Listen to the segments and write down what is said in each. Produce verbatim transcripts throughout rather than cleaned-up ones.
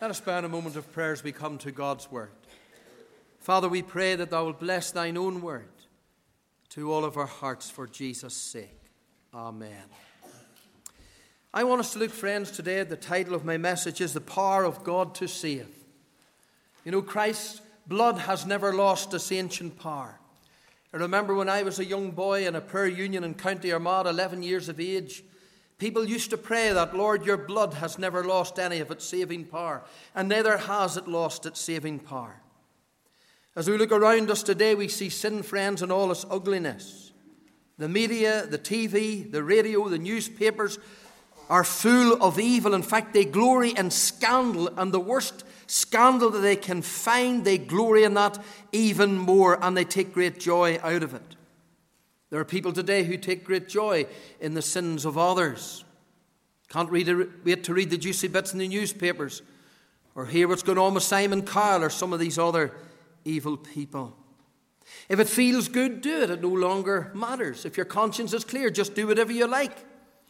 Let us spend a moment of prayer as we come to God's word. Father, we pray that thou wilt bless thine own word to all of our hearts for Jesus' sake. Amen. I want us to look, friends, today, the title of my message is The Power of God to Save. You know, Christ's blood has never lost its ancient power. I remember when I was a young boy in a prayer union in County Armagh, eleven years of age, people used to pray that, Lord, your blood has never lost any of its saving power, and neither has it lost its saving power. As we look around us today, we see sin, friends, in all its ugliness. The media, the T V, the radio, the newspapers are full of evil. In fact, they glory in scandal, and the worst scandal that they can find, they glory in that even more, and they take great joy out of it. There are people today who take great joy in the sins of others. Can't read a, wait to read the juicy bits in the newspapers or hear what's going on with Simon Cowell or some of these other evil people. If it feels good, do it. It no longer matters. If your conscience is clear, just do whatever you like.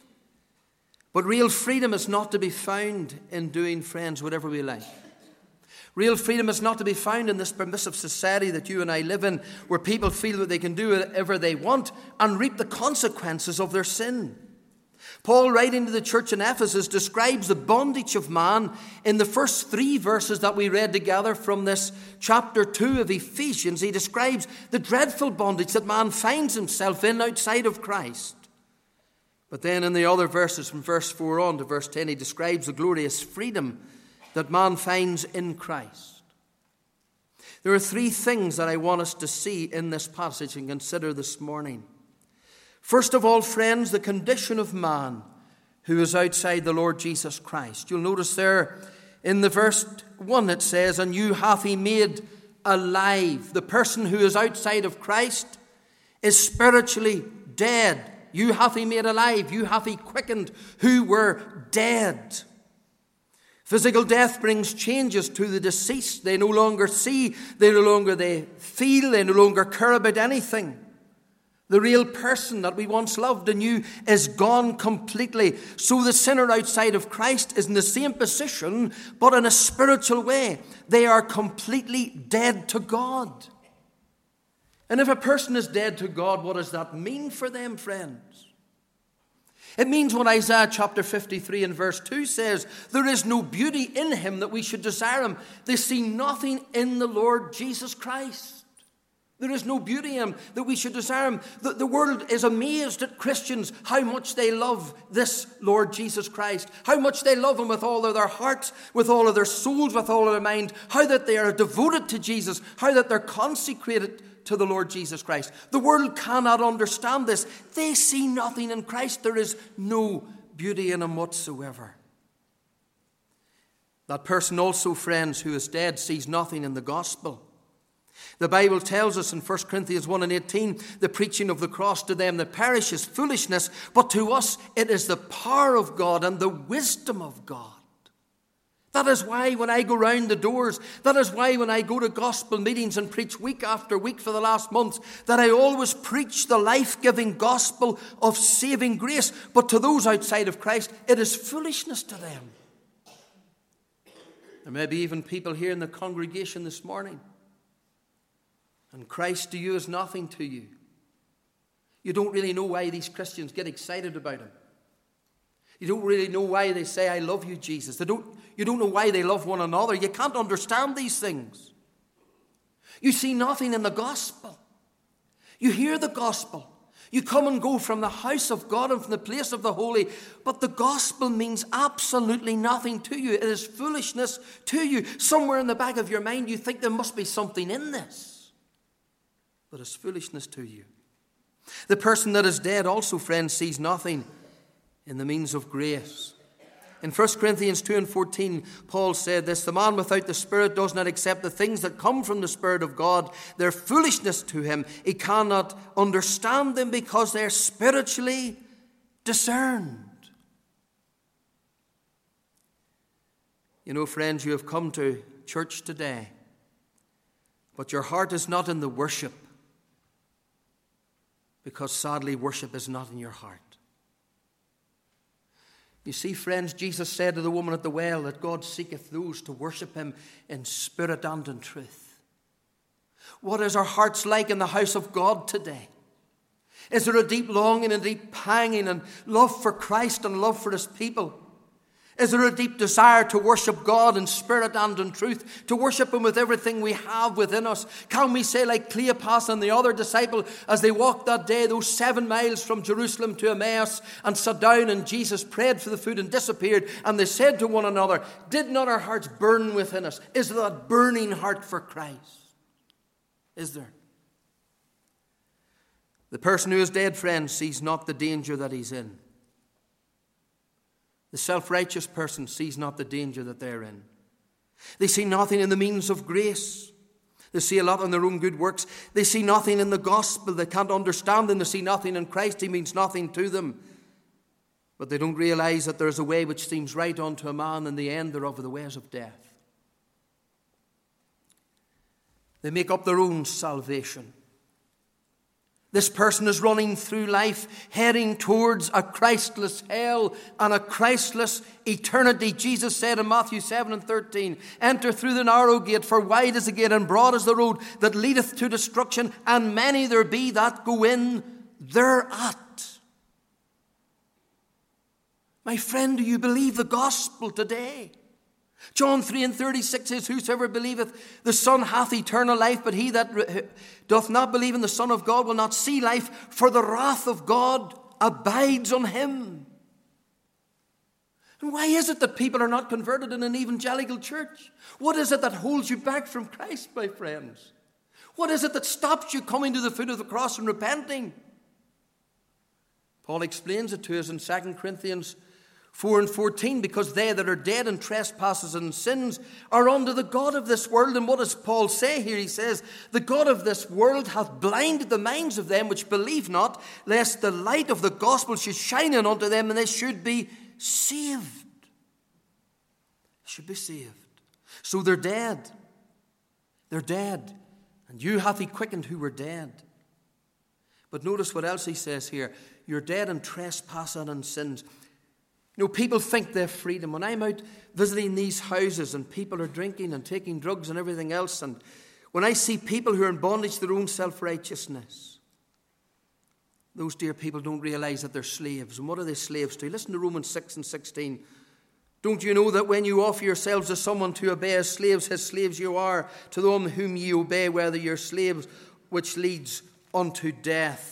But real freedom is not to be found in doing, friends, whatever we like. Real freedom is not to be found in this permissive society that you and I live in, where people feel that they can do whatever they want and reap the consequences of their sin. Paul, writing to the church in Ephesus, describes the bondage of man in the first three verses that we read together from this chapter two of Ephesians. He describes the dreadful bondage that man finds himself in outside of Christ. But then in the other verses, from verse four on to verse ten, he describes the glorious freedom that man finds in Christ. There are three things that I want us to see in this passage and consider this morning. First of all, friends, the condition of man who is outside the Lord Jesus Christ. You'll notice there in the verse one it says, "And you hath he made alive." The person who is outside of Christ is spiritually dead. You hath he made alive. You hath he quickened who were dead. Physical death brings changes to the deceased. They no longer see, they no longer they feel, they no longer care about anything. The real person that we once loved and knew is gone completely. So the sinner outside of Christ is in the same position, but in a spiritual way. They are completely dead to God. And if a person is dead to God, what does that mean for them, friends? It means what Isaiah chapter fifty-three and verse two says, there is no beauty in him that we should desire him. They see nothing in the Lord Jesus Christ. There is no beauty in him that we should desire him. The, the world is amazed at Christians, how much they love this Lord Jesus Christ, how much they love him with all of their hearts, with all of their souls, with all of their mind, how that they are devoted to Jesus, how that they're consecrated to the Lord Jesus Christ. The world cannot understand this. They see nothing in Christ. There is no beauty in him whatsoever. That person also, friends, who is dead sees nothing in the gospel. The Bible tells us in First Corinthians one and eighteen, the preaching of the cross to them that perish is foolishness, but to us it is the power of God and the wisdom of God. That is why when I go round the doors, that is why when I go to gospel meetings and preach week after week for the last months, that I always preach the life-giving gospel of saving grace. But to those outside of Christ, it is foolishness to them. There may be even people here in the congregation this morning, and Christ to you is nothing to you. You don't really know why these Christians get excited about him. You don't really know why they say, I love you, Jesus. They don't, you don't know why they love one another. You can't understand these things. You see nothing in the gospel. You hear the gospel. You come and go from the house of God and from the place of the holy, but the gospel means absolutely nothing to you. It is foolishness to you. Somewhere in the back of your mind you think there must be something in this, but it's foolishness to you. The person that is dead also, friends, sees nothing in the means of grace. In First Corinthians two and fourteen, Paul said this, the man without the Spirit does not accept the things that come from the Spirit of God. They're foolishness to him. He cannot understand them because they're spiritually discerned. You know, friends, you have come to church today, but your heart is not in the worship, because sadly worship is not in your heart. You see, friends, Jesus said to the woman at the well that God seeketh those to worship him in spirit and in truth. What is our hearts like in the house of God today? Is there a deep longing and deep panging and love for Christ and love for his people? Is there a deep desire to worship God in spirit and in truth, to worship him with everything we have within us? Can we say, like Cleopas and the other disciple, as they walked that day, those seven miles from Jerusalem to Emmaus, and sat down and Jesus prayed for the food and disappeared, and they said to one another, did not our hearts burn within us? Is there that burning heart for Christ? Is there? The person who is dead, friends, sees not the danger that he's in. The self-righteous person sees not the danger that they're in. They see nothing in the means of grace. They see a lot in their own good works. They see nothing in the gospel. They can't understand him. They see nothing in Christ. He means nothing to them. But they don't realize that there's a way which seems right unto a man, and the end thereof are the ways of death. They make up their own salvation. This person is running through life, heading towards a Christless hell and a Christless eternity. Jesus said in Matthew seven and thirteen, enter through the narrow gate, for wide is the gate and broad is the road that leadeth to destruction, and many there be that go in thereat. My friend, do you believe the gospel today? John three and thirty-six says, whosoever believeth the Son hath eternal life, but he that doth not believe in the Son of God will not see life, for the wrath of God abides on him. And why is it that people are not converted in an evangelical church? What is it that holds you back from Christ, my friends? What is it that stops you coming to the foot of the cross and repenting? Paul explains it to us in Second Corinthians four and fourteen, because they that are dead in trespasses and sins are under the god of this world. And what does Paul say here? He says, the god of this world hath blinded the minds of them which believe not, lest the light of the gospel should shine in unto them, and they should be saved. Should be saved. So they're dead. They're dead. And you hath he quickened who were dead. But notice what else he says here. You're dead in trespass and in sins. You know, people think they have freedom. When I'm out visiting these houses and people are drinking and taking drugs and everything else, and when I see people who are in bondage to their own self-righteousness, those dear people don't realize that they're slaves. And what are they slaves to? Listen to Romans six and sixteen. Don't you know that when you offer yourselves to someone to obey as slaves, his slaves you are, to them whom ye obey, whether you're slaves, which leads unto death?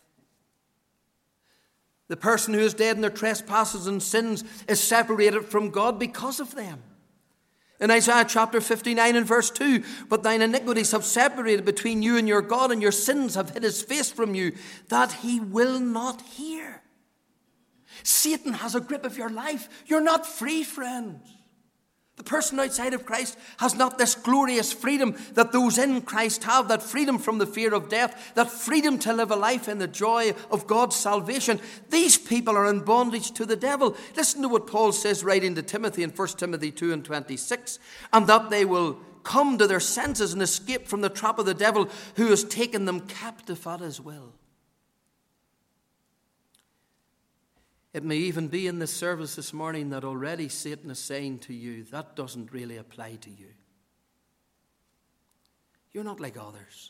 The person who is dead in their trespasses and sins is separated from God because of them. In Isaiah chapter fifty-nine and verse two, but thine iniquities have separated between you and your God, and your sins have hid his face from you, that he will not hear. Satan has a grip of your life. You're not free, friends. The person outside of Christ has not this glorious freedom that those in Christ have, that freedom from the fear of death, that freedom to live a life in the joy of God's salvation. These people are in bondage to the devil. Listen to what Paul says writing to Timothy in First Timothy two and twenty-six, and that they will come to their senses and escape from the trap of the devil, who has taken them captive at his will. It may even be in this service this morning that already Satan is saying to you, that doesn't really apply to you. You're not like others.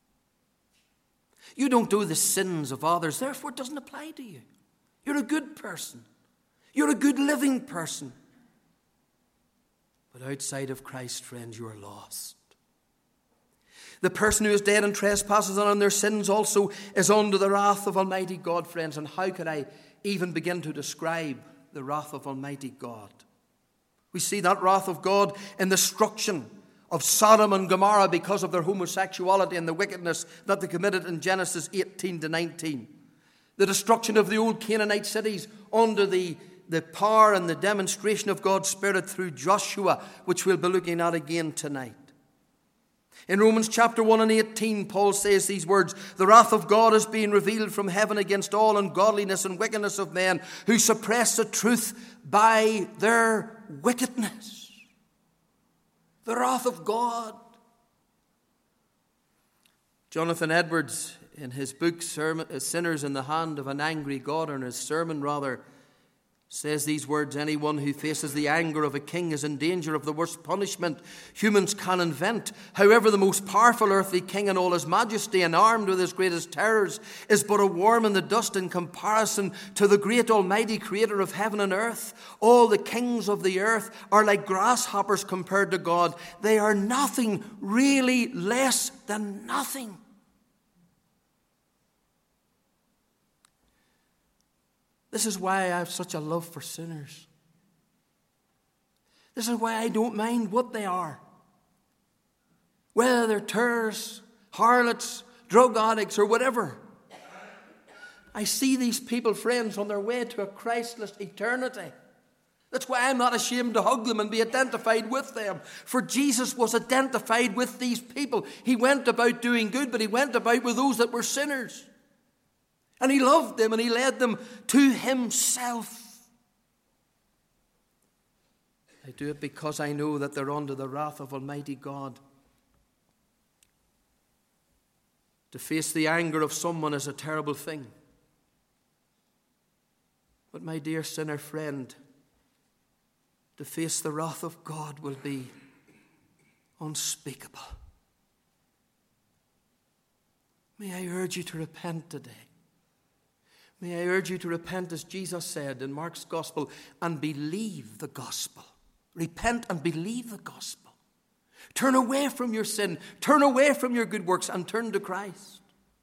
You don't do the sins of others, therefore it doesn't apply to you. You're a good person. You're a good living person. But outside of Christ, friends, you are lost. The person who is dead in trespasses and in their sins also is under the wrath of Almighty God, friends. And how could I even begin to describe the wrath of Almighty God? We see that wrath of God in the destruction of Sodom and Gomorrah because of their homosexuality and the wickedness that they committed in Genesis eighteen to nineteen. The destruction of the old Canaanite cities under the, the power and the demonstration of God's Spirit through Joshua, which we'll be looking at again tonight. In Romans chapter one and eighteen, Paul says these words, the wrath of God is being revealed from heaven against all ungodliness and wickedness of men who suppress the truth by their wickedness. The wrath of God. Jonathan Edwards, in his book Sinners in the Hand of an Angry God, or in his sermon rather, says these words, anyone who faces the anger of a king is in danger of the worst punishment humans can invent. However, the most powerful earthly king in all his majesty and armed with his greatest terrors is but a worm in the dust in comparison to the great almighty creator of heaven and earth. All the kings of the earth are like grasshoppers compared to God. They are nothing, really less than nothing. This is why I have such a love for sinners. This is why I don't mind what they are. Whether they're terrorists, harlots, drug addicts, or whatever. I see these people, friends, on their way to a Christless eternity. That's why I'm not ashamed to hug them and be identified with them. For Jesus was identified with these people. He went about doing good, but he went about with those that were sinners. And he loved them and he led them to himself. I do it because I know that they're under the wrath of Almighty God. To face the anger of someone is a terrible thing. But my dear sinner friend, to face the wrath of God will be unspeakable. May I urge you to repent today. May I urge you to repent, as Jesus said in Mark's Gospel, and believe the gospel. Repent and believe the gospel. Turn away from your sin. Turn away from your good works and turn to Christ.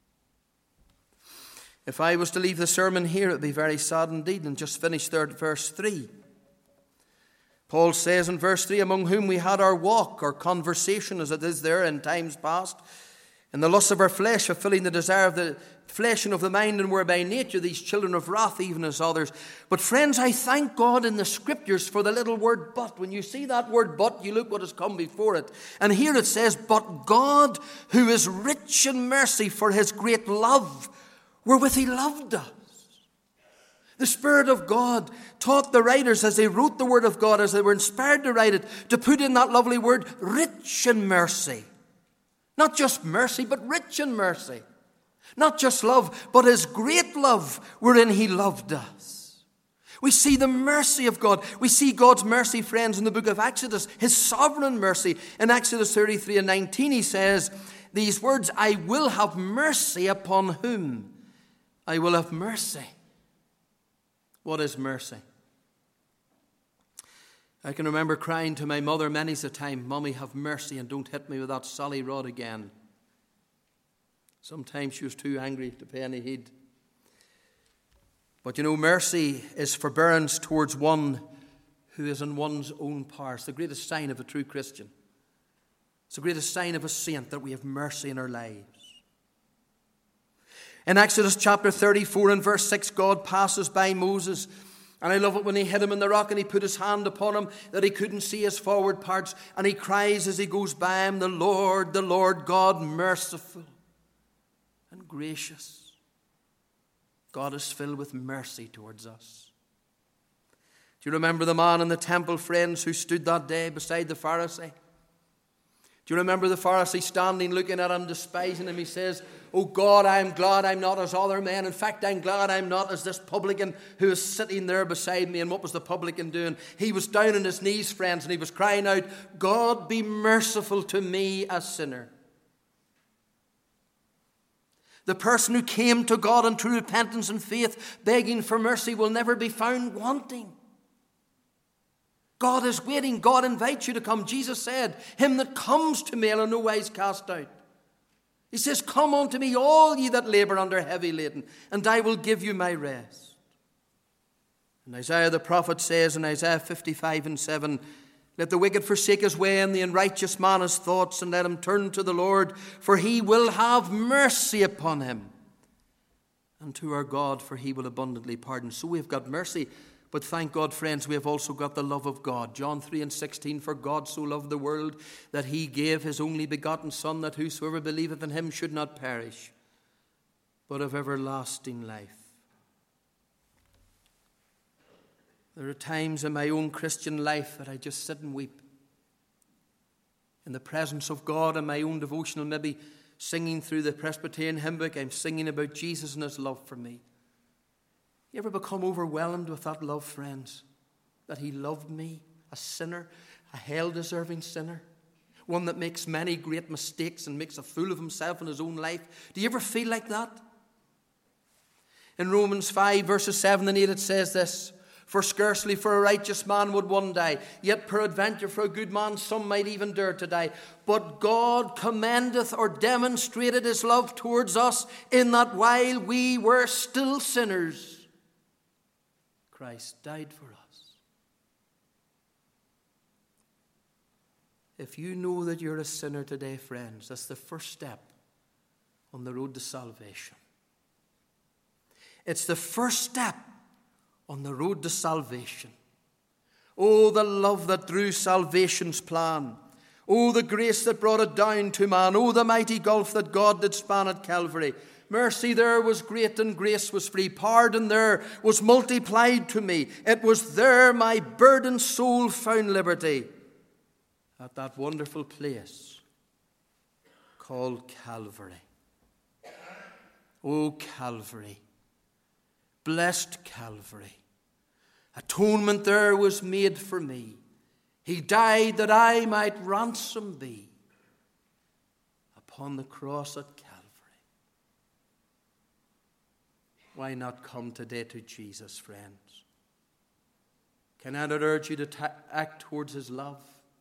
If I was to leave the sermon here, it would be very sad indeed, and just finish there at verse three. Paul says in verse three, among whom we had our walk, our conversation as it is there in times past, in the lust of our flesh, fulfilling the desire of the flesh and of the mind, and were by nature these children of wrath, even as others. But friends, I thank God in the Scriptures for the little word but. When you see that word but, you look what has come before it. And here it says, but God, who is rich in mercy for his great love, wherewith he loved us. The Spirit of God taught the writers as they wrote the Word of God, as they were inspired to write it, to put in that lovely word, rich in mercy. Not just mercy, but rich in mercy. Not just love, but his great love wherein he loved us. We see the mercy of God. We see God's mercy, friends, in the book of Exodus, his sovereign mercy. In Exodus thirty-three and nineteen, he says these words, I will have mercy upon whom? I will have mercy. What is mercy? I can remember crying to my mother many's a time, Mommy, have mercy and don't hit me with that solly rod again. Sometimes she was too angry to pay any heed. But you know, mercy is forbearance towards one who is in one's own power. It's the greatest sign of a true Christian. It's the greatest sign of a saint that we have mercy in our lives. In Exodus chapter thirty-four and verse six, God passes by Moses. And I love it when he hit him in the rock and he put his hand upon him that he couldn't see his forward parts. And he cries as he goes by him, the Lord, the Lord God, merciful and gracious. God is filled with mercy towards us. Do you remember the man in the temple, friends, who stood that day beside the Pharisee? Do you remember the Pharisee standing, looking at him, despising him? He says, oh God, I'm glad I'm not as other men. In fact, I'm glad I'm not as this publican who is sitting there beside me. And what was the publican doing? He was down on his knees, friends, and he was crying out, God, be merciful to me, a sinner. The person who came to God in true repentance and faith, begging for mercy, will never be found wanting. God is waiting. God invites you to come. Jesus said, him that comes to me, I'll in no wise cast out. He says, come unto me, all ye that labor under heavy laden, and I will give you my rest. And Isaiah the prophet says in Isaiah fifty-five and seven, let the wicked forsake his way, and the unrighteous man his thoughts, and let him turn to the Lord, for he will have mercy upon him. And to our God, for he will abundantly pardon. So we've got mercy. But thank God, friends, we have also got the love of God. John three and sixteen, for God so loved the world that he gave his only begotten Son, that whosoever believeth in him should not perish, but have everlasting life. There are times in my own Christian life that I just sit and weep. In the presence of God in my own devotional, maybe singing through the Presbyterian hymn book, I'm singing about Jesus and his love for me. You ever become overwhelmed with that love, friends? That he loved me, a sinner, a hell-deserving sinner, one that makes many great mistakes and makes a fool of himself in his own life. Do you ever feel like that? In Romans five, verses seven and eight, it says this, "For scarcely for a righteous man would one die, yet peradventure for a good man some might even dare to die. But God commendeth or demonstrated his love towards us, in that while we were still sinners, Christ died for us." If you know that you're a sinner today, friends, that's the first step on the road to salvation. It's the first step on the road to salvation. Oh, the love that drew salvation's plan. Oh, the grace that brought it down to man. Oh, the mighty gulf that God did span at Calvary. Mercy there was great and grace was free. Pardon there was multiplied to me. It was there my burdened soul found liberty. At that wonderful place called Calvary. Oh, Calvary. Blessed Calvary. Atonement there was made for me. He died that I might ransom be upon the cross at Calvary. Why not come today to Jesus, friends? Can I not urge you to ta- act towards his love?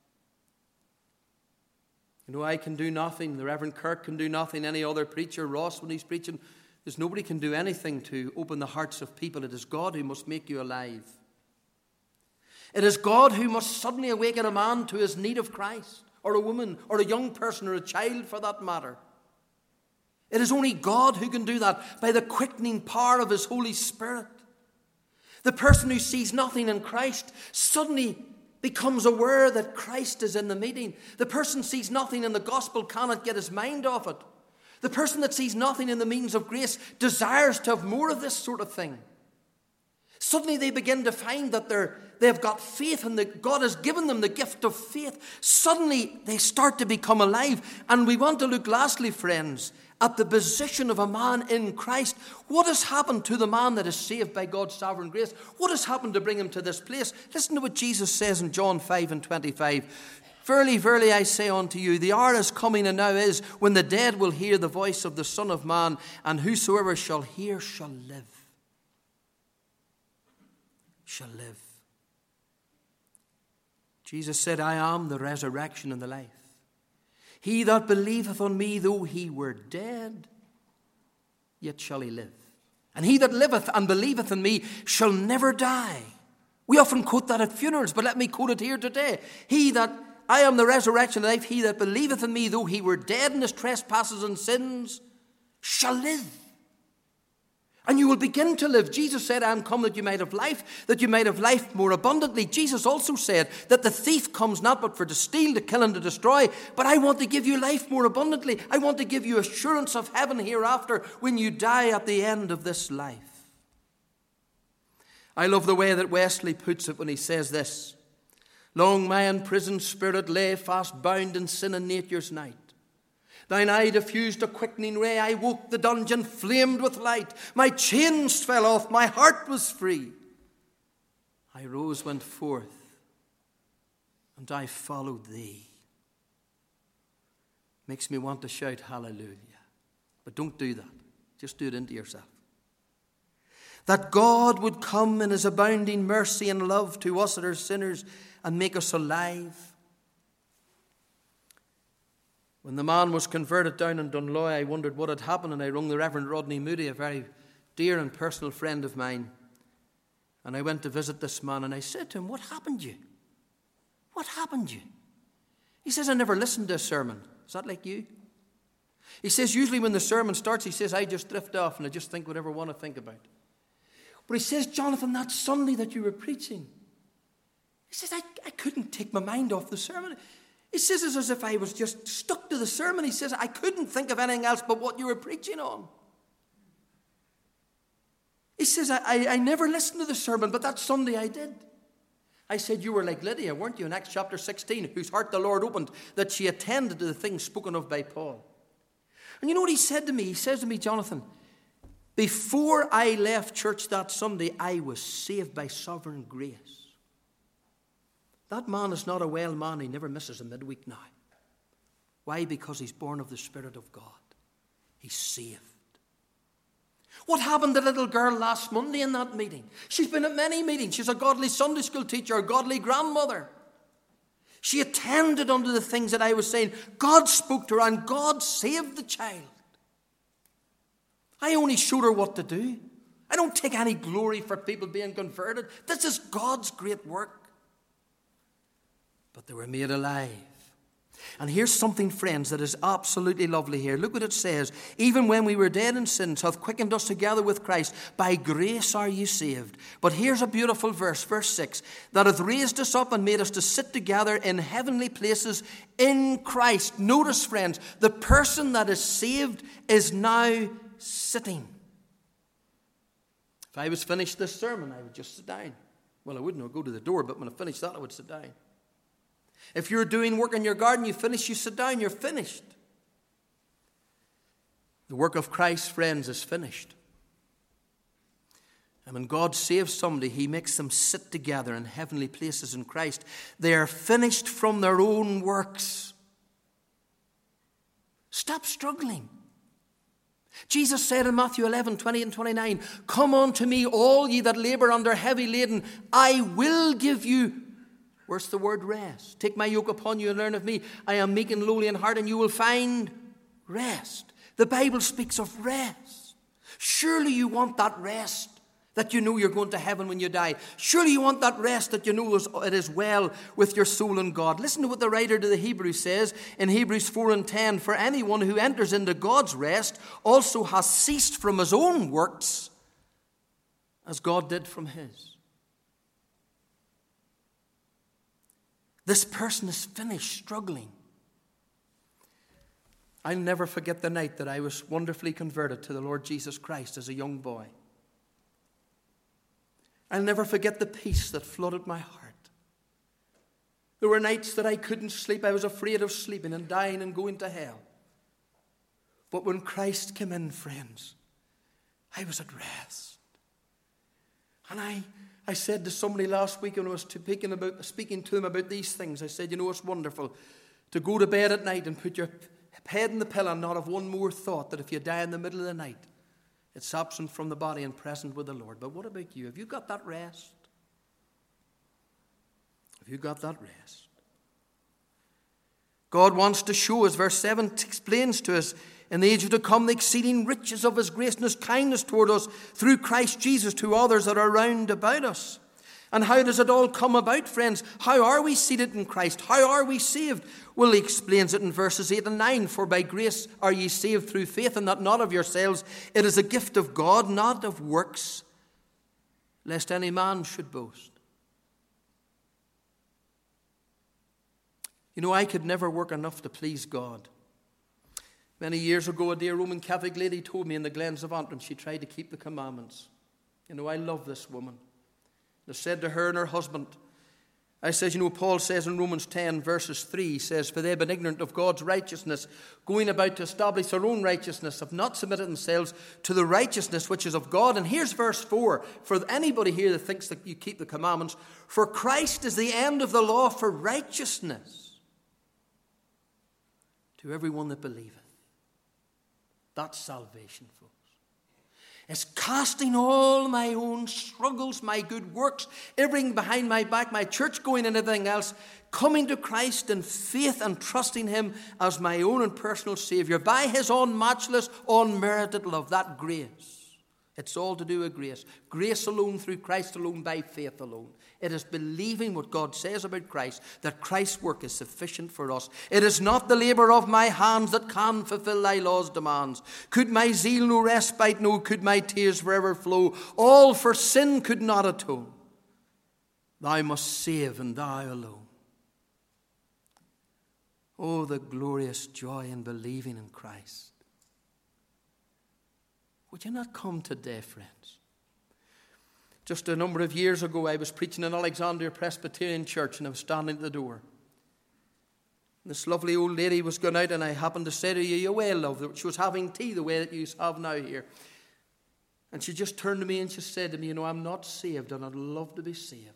You know, I can do nothing. The Reverend Kirk can do nothing. Any other preacher, Ross, when he's preaching, there's nobody can do anything to open the hearts of people. It is God who must make you alive. It is God who must suddenly awaken a man to his need of Christ, or a woman, or a young person, or a child for that matter. It is only God who can do that by the quickening power of his Holy Spirit. The person who sees nothing in Christ suddenly becomes aware that Christ is in the meeting. The person sees nothing in the gospel, cannot get his mind off it. The person that sees nothing in the means of grace desires to have more of this sort of thing. Suddenly they begin to find that they're, they've got faith and that God has given them the gift of faith. Suddenly they start to become alive. And we want to look lastly, friends, at the position of a man in Christ. What has happened to the man that is saved by God's sovereign grace? What has happened to bring him to this place? Listen to what Jesus says in John five and twenty-five. "Verily, verily, I say unto you, the hour is coming, and now is, when the dead will hear the voice of the Son of Man, and whosoever shall hear shall live." Shall live. Jesus said, "I am the resurrection and the life. He that believeth on me, though he were dead, yet shall he live. And he that liveth and believeth in me shall never die." We often quote that at funerals, but let me quote it here today. He that, I am the resurrection and life, he that believeth in me, though he were dead in his trespasses and sins, shall live. And you will begin to live. Jesus said, "I am come that you might have life, that you might have life more abundantly." Jesus also said that the thief comes not but for to steal, to kill, and to destroy. But I want to give you life more abundantly. I want to give you assurance of heaven hereafter when you die at the end of this life. I love the way that Wesley puts it when he says this: "Long my imprisoned spirit lay fast bound in sin and nature's night. Thine eye diffused a quickening ray. I woke, the dungeon flamed with light. My chains fell off, my heart was free. I rose, went forth, and I followed thee." Makes me want to shout hallelujah. But don't do that. Just do it into yourself. That God would come in his abounding mercy and love to us that are sinners and make us alive. When the man was converted down in Dunloy, I wondered what had happened, and I rung the Reverend Rodney Moody, a very dear and personal friend of mine. And I went to visit this man, and I said to him, "What happened to you? What happened to you?" He says, "I never listened to a sermon." Is that like you? He says, "Usually when the sermon starts, he says, I just drift off and I just think whatever I want to think about." But he says, "Jonathan, that Sunday that you were preaching," he says, I, I couldn't take my mind off the sermon. He says it's as if I was just stuck to the sermon. He says, "I couldn't think of anything else but what you were preaching on." He says, I, I, I never listened to the sermon, but that Sunday I did. I said, "You were like Lydia, weren't you, in Acts chapter sixteen, whose heart the Lord opened, that she attended to the things spoken of by Paul." And you know what he said to me? He says to me, "Jonathan, Before I left church that Sunday, I was saved by sovereign grace. That man is not a well man. He never misses a midweek now. Why? Because he's born of the Spirit of God. He's saved. What happened to the little girl last Monday in that meeting? She's been at many meetings. She's a godly Sunday school teacher, a godly grandmother. She attended unto the things that I was saying. God spoke to her and God saved the child. I only showed her what to do. I don't take any glory for people being converted. This is God's great work. But they were made alive. And here's something, friends, that is absolutely lovely here. Look what it says. Even when we were dead in sins, hath quickened us together with Christ. By grace are ye saved. But here's a beautiful verse, verse six. That hath raised us up and made us to sit together in heavenly places in Christ. Notice, friends, the person that is saved is now sitting. If I was finished this sermon, I would just sit down. Well, I wouldn't. I'd go to the door, but when I finished that, I would sit down. If you're doing work in your garden, you finish, you sit down, you're finished. The work of Christ, friends, is finished. And when God saves somebody, he makes them sit together in heavenly places in Christ. They are finished from their own works. Stop struggling. Jesus said in Matthew eleven, twenty and twenty-nine, come unto me, all ye that labor under heavy laden, I will give you. Where's the word rest? Take my yoke upon you and learn of me. I am meek and lowly in heart, and you will find rest. The Bible speaks of rest. Surely you want that rest that you know you're going to heaven when you die. Surely you want that rest that you know it is well with your soul and God. Listen to what the writer to the Hebrews says in Hebrews four and ten. For anyone who enters into God's rest also has ceased from his own works as God did from his. This person is finished struggling. I'll never forget the night that I was wonderfully converted to the Lord Jesus Christ as a young boy. I'll never forget the peace that flooded my heart. There were nights that I couldn't sleep. I was afraid of sleeping and dying and going to hell. But when Christ came in, friends, I was at rest. And I... I said to somebody last week when I was speaking, about, speaking to them about these things, I said, you know, it's wonderful to go to bed at night and put your head in the pillow and not have one more thought that if you die in the middle of the night, it's absent from the body and present with the Lord. But what about you? Have you got that rest? Have you got that rest? God wants to show us, verse seven explains to us, in the age to come, the exceeding riches of his grace and his kindness toward us through Christ Jesus to others that are round about us. And how does it all come about, friends? How are we seated in Christ? How are we saved? Well, he explains it in verses eight and nine. For by grace are ye saved through faith, and that not of yourselves. It is a gift of God, not of works, lest any man should boast. You know, I could never work enough to please God. Many years ago, a dear Roman Catholic lady told me in the Glens of Antrim she tried to keep the commandments. You know, I love this woman. I said to her and her husband, I says, you know, Paul says in Romans ten, verses three, he says, for they have been ignorant of God's righteousness, going about to establish their own righteousness, have not submitted themselves to the righteousness which is of God. And here's verse four, for anybody here that thinks that you keep the commandments, for Christ is the end of the law for righteousness to everyone that believeth. That's salvation, folks. It's casting all my own struggles, my good works, everything behind my back, my church going and everything else, coming to Christ in faith and trusting him as my own and personal Savior by his unmatchless, unmerited love, that grace. It's all to do with grace. Grace alone, through Christ alone, by faith alone. It is believing what God says about Christ, that Christ's work is sufficient for us. It is not the labour of my hands that can fulfil thy law's demands. Could my zeal no respite know, could my tears forever flow, all for sin could not atone. Thou must save, and thou alone. Oh, the glorious joy in believing in Christ. Would you not come today, friends? Just a number of years ago, I was preaching in Alexandria Presbyterian Church, and I was standing at the door. And this lovely old lady was going out, and I happened to say to you, you well, love. She was having tea the way that you have now here. And she just turned to me and she said to me, you know, I'm not saved and I'd love to be saved.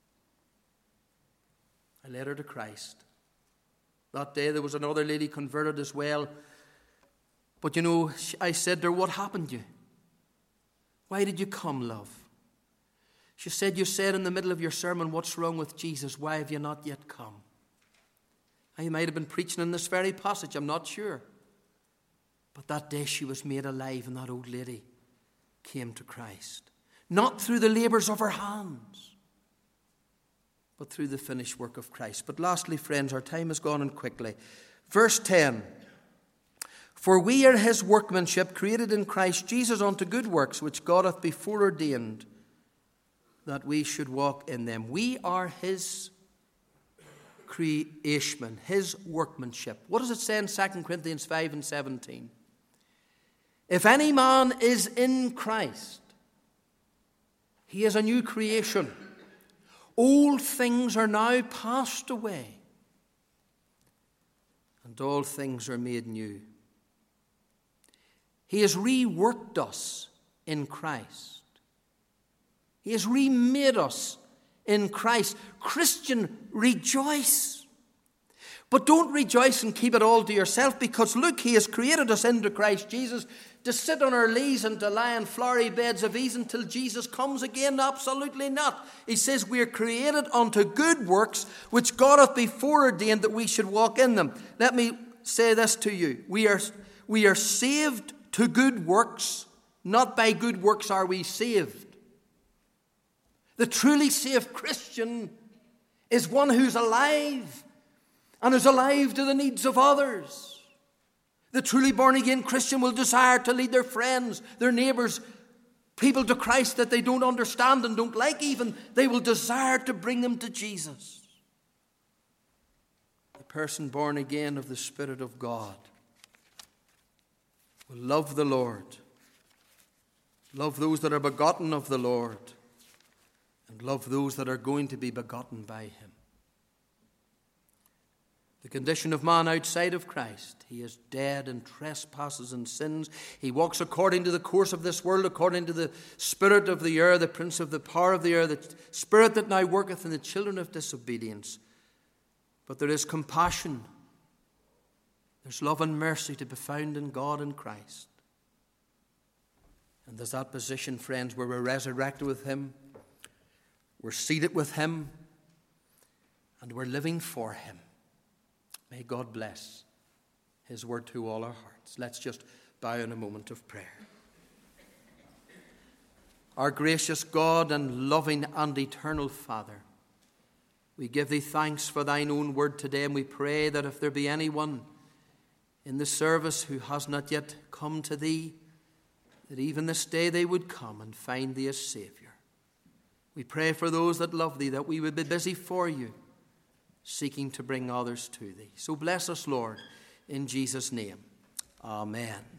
I led her to Christ. That day there was another lady converted as well. But you know, I said to her, what happened to you? Why did you come, love? She said, you said in the middle of your sermon, what's wrong with Jesus? Why have you not yet come? I might have been preaching in this very passage, I'm not sure. But that day she was made alive and that old lady came to Christ. Not through the labours of her hands, but through the finished work of Christ. But lastly, friends, our time has gone on quickly. Verse ten. For we are his workmanship, created in Christ Jesus unto good works, which God hath before ordained that we should walk in them. We are his creation, his workmanship. What does it say in Second Corinthians five and seventeen? If any man is in Christ, he is a new creation. Old things are now passed away, and all things are made new. He has reworked us in Christ. He has remade us in Christ. Christian, rejoice. But don't rejoice and keep it all to yourself, because look, he has created us into Christ Jesus to sit on our lees and to lie on flowery beds of ease until Jesus comes again. Absolutely not. He says we are created unto good works, which God hath before ordained that we should walk in them. Let me say this to you. We are, we are saved to good works. Not by good works are we saved. The truly saved Christian is one who's alive and is alive to the needs of others. The truly born-again Christian will desire to lead their friends, their neighbours, people to Christ that they don't understand and don't like even. They will desire to bring them to Jesus. The person born again of the Spirit of God will love the Lord, love those that are begotten of the Lord, and love those that are going to be begotten by him. The condition of man outside of Christ, he is dead in trespasses and sins. He walks according to the course of this world, according to the spirit of the air, the prince of the power of the air, the spirit that now worketh in the children of disobedience. But there is compassion. There's love and mercy to be found in God and Christ. And there's that position, friends, where we're resurrected with him, we're seated with him, and we're living for him. May God bless his word to all our hearts. Let's just bow in a moment of prayer. Our gracious God and loving and eternal Father, we give thee thanks for thine own word today, and we pray that if there be anyone in the service who has not yet come to thee, that even this day they would come and find thee as Saviour. We pray for those that love thee, that we would be busy for you, seeking to bring others to thee. So bless us, Lord, in Jesus' name. Amen.